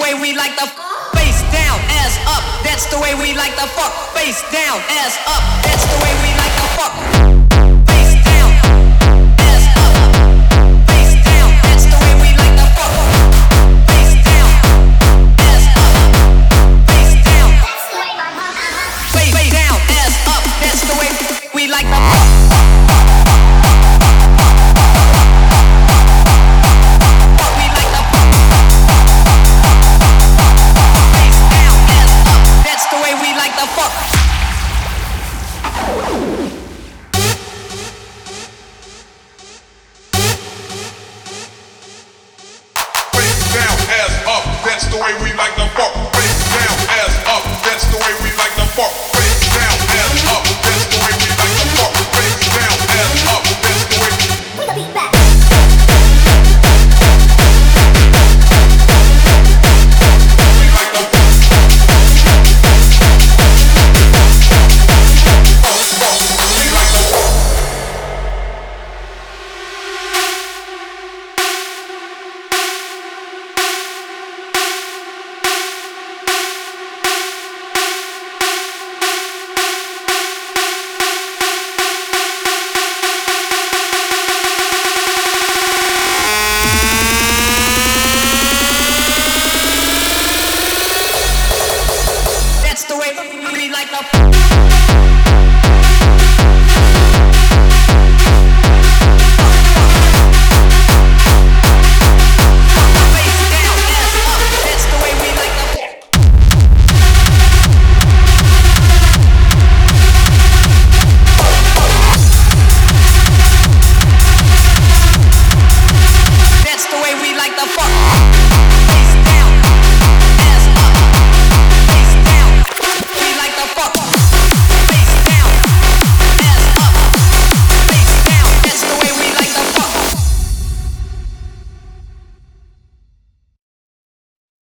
way we like the face down, ass up. That's the way we like the fuck. Face down, ass up. That's the way we like the fuck. Face down, ass up. Face down, that's the way we like the fuck. Face down, ass up. Face down, face down, ass up. That's the way we like the fuck. That's the way we like to fuck.